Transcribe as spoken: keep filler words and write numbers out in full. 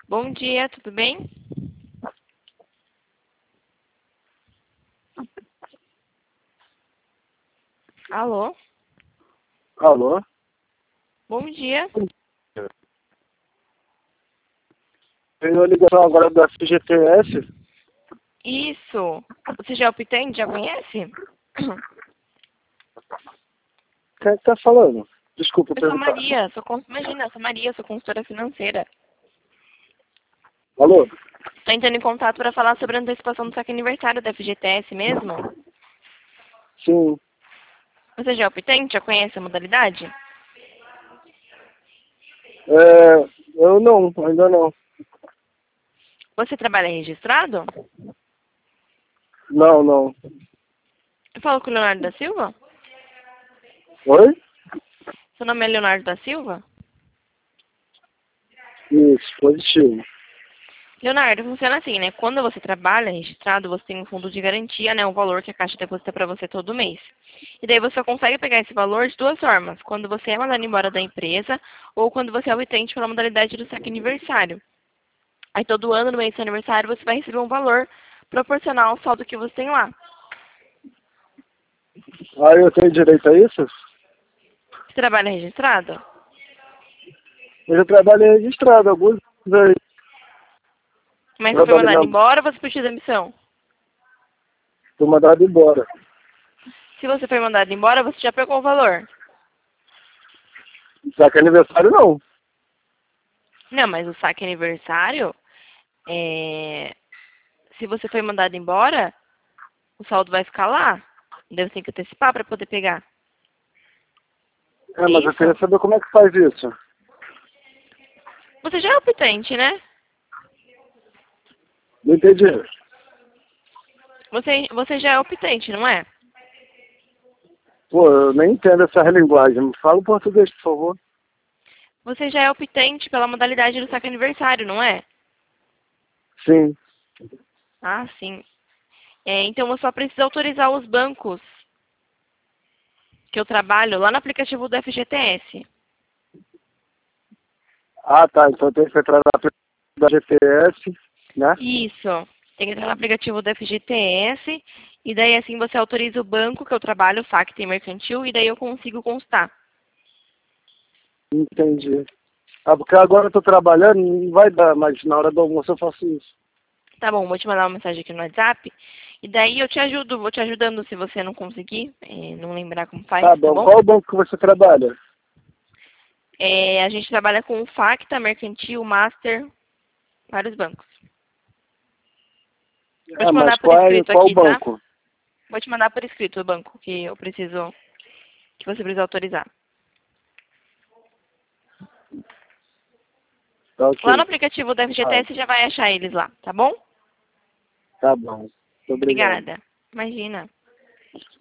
Bom dia, tudo bem? Alô? Alô? Bom dia. Tenho a ligação agora da F G T S. Isso. Você já é optante? Já conhece? Quem é que tá falando? Desculpa Eu sou a perguntar. Maria, sou cons... imagina, eu sou a Maria, sou consultora financeira. Alô? Estou entrando em contato para falar sobre a antecipação do saque aniversário da F G T S mesmo. Sim. Você já é optante? Já conhece a modalidade? É, eu não, ainda não. Você trabalha registrado? Não, não. Eu falo com o Leonardo da Silva? Oi? Seu nome é Leonardo da Silva? Isso, positivo. Leonardo, funciona assim, né? Quando você trabalha registrado, você tem um fundo de garantia, né? Um valor que a Caixa deposita para você todo mês. E daí você consegue pegar esse valor de duas formas. Quando você é mandado embora da empresa ou quando você é obtente pela modalidade do saque aniversário. Aí todo ano, no mês do seu aniversário, você vai receber um valor proporcional ao saldo que você tem lá. Ah, eu tenho direito a isso? Você trabalha registrado? Eu já trabalhei registrado alguns vezes. Mas você foi Trabalhei mandado na... embora ou você pediu demissão? Fui mandado embora. Se você foi mandado embora, você já pegou o valor. Só que aniversário não. Não, mas o saque aniversário, é... se você foi mandado embora, o saldo vai ficar lá. Daí você tem que antecipar para poder pegar. É, É mas eu queria isso? saber como é que faz isso. Você já é optante, né? Não entendi. Você, você já é optante, não é? Pô, eu nem entendo essa linguagem. Me fala em português, por favor. Você já é optante pela modalidade do saque aniversário, não é? Sim. Ah, sim. É, então eu só preciso autorizar os bancos que eu trabalho lá no aplicativo do F G T S. Ah, tá. Então tem que entrar na da G P S, né? Isso. Tem que entrar no aplicativo do F G T S e daí assim você autoriza o banco que eu trabalho, o Facto Mercantil, e daí eu consigo constar. Entendi. Ah, porque agora eu tô trabalhando, não vai dar, mas na hora do almoço eu faço isso. Tá bom, vou te mandar uma mensagem aqui no WhatsApp. E daí eu te ajudo, vou te ajudando se você não conseguir, eh, não lembrar como faz, Tá tá bom. bom? Qual o banco que você trabalha? É, a gente trabalha com o Facta, Mercantil, Master, vários bancos. Vou Ah, te mas mandar por qual, é, escrito qual o aqui, tá? banco? Vou te mandar por escrito o banco que eu preciso, que você precisa autorizar. Tá Lá no ok. aplicativo da Ah, F G T S você já vai achar eles lá, tá bom? tá bom. Muito obrigado. Obrigada. Imagina.